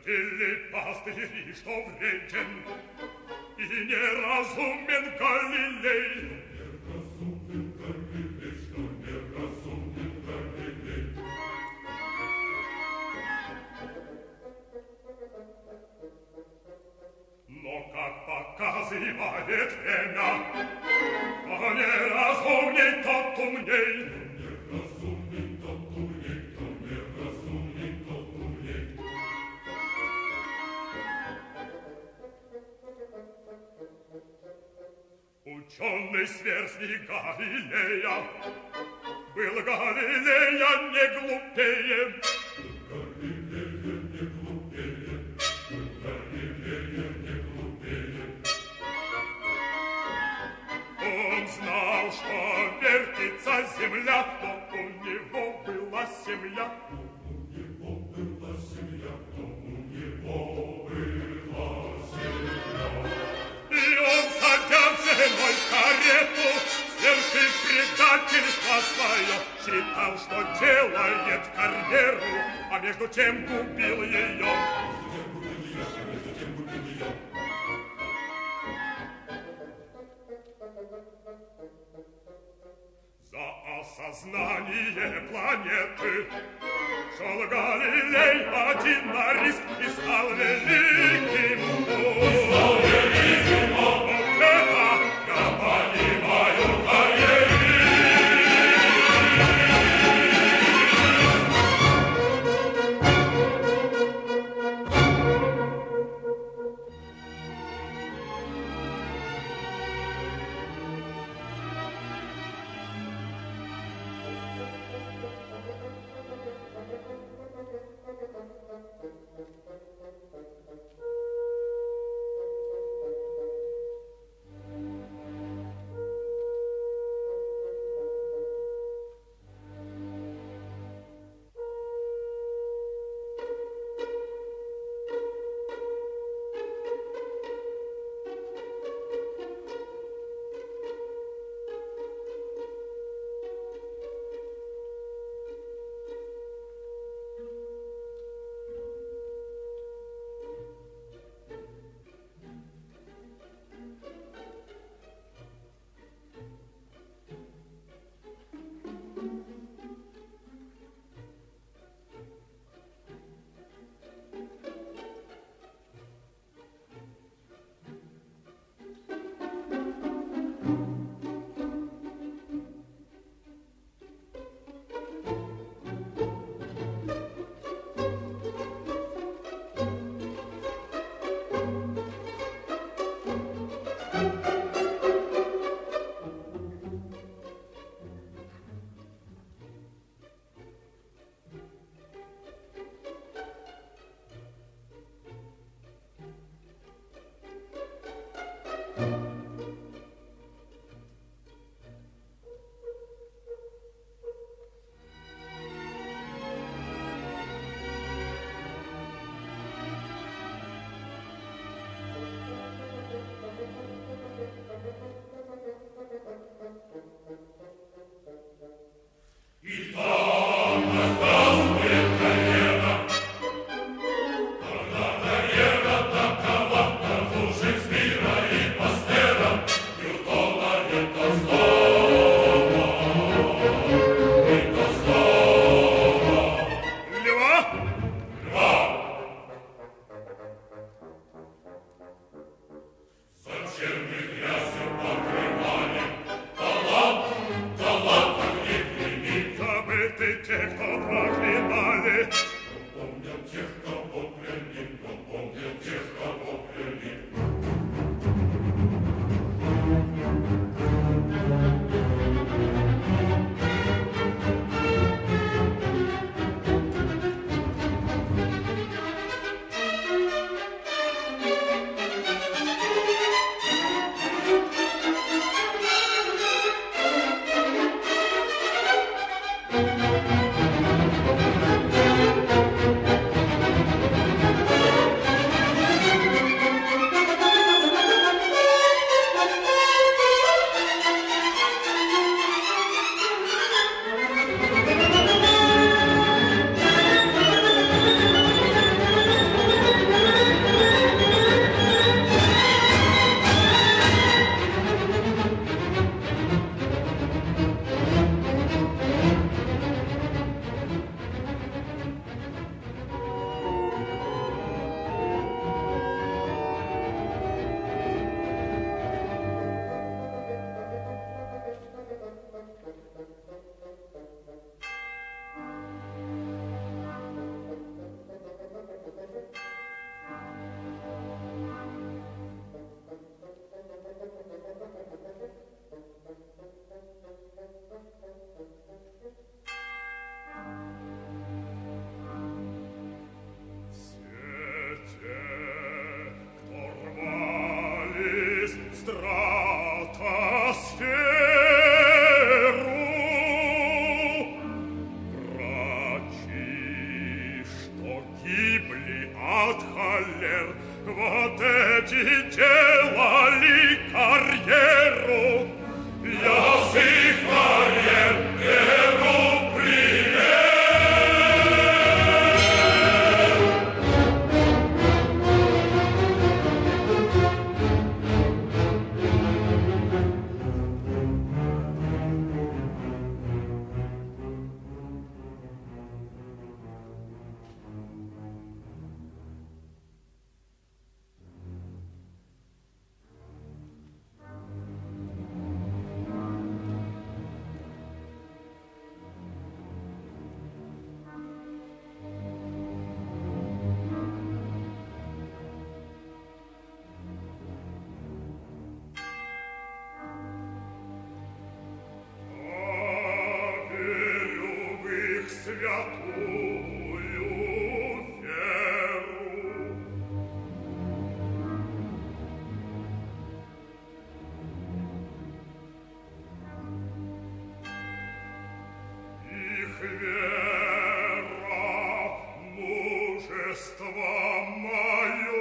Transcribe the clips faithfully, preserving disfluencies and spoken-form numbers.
Твердили пастыри, что вреден и неразумен Галилей. Неразумен Галилей, что неразумен Галилей. Но как показывает время, кто неразумней, тот умней. Неразумней, тот умней, кто неразумней, тот умней. Ученый сверстник Галилея был Галилея не глупее. Галилея не глупее, Галилея не глупее. Он знал, что вертится земля, но у него была семья. У него была семья, но у него была семья. И он, садя в земной карету, свершив предательство свое, считал, что делает карьеру, а между тем губил ее. За осознание планеты шел Галилей один на риск и стал великим. И стал великим. Вот это я понимаю, Галилей. Thank you. стратосферу. Врачи, что гибли от холер, вот эти делали карьеру. Я с их карьер беру пример. Святую веру. Их вера, мужество мое.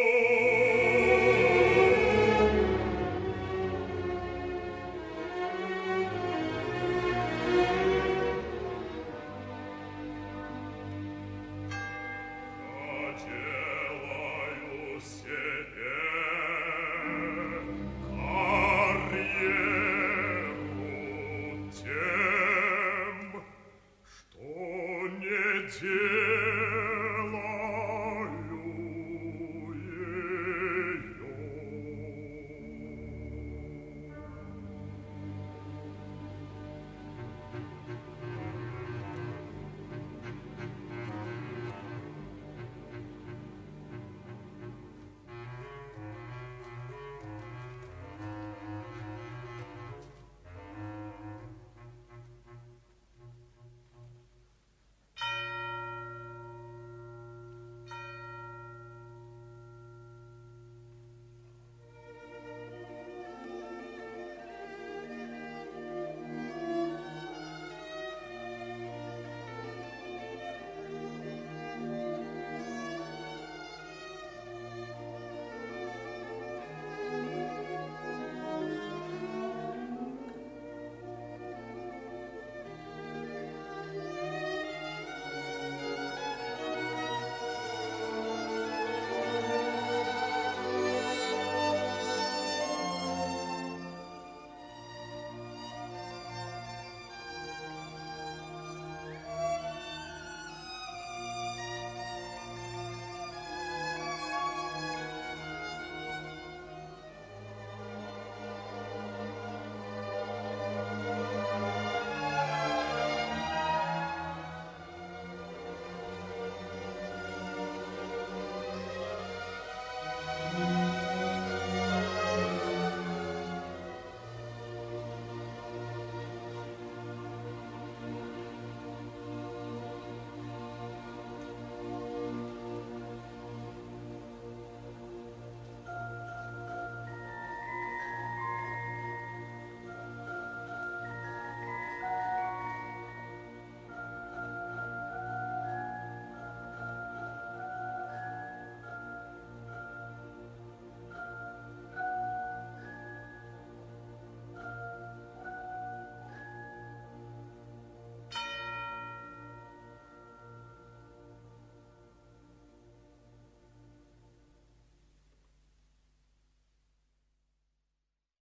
Делаю себе карьеру тем, что не делаю.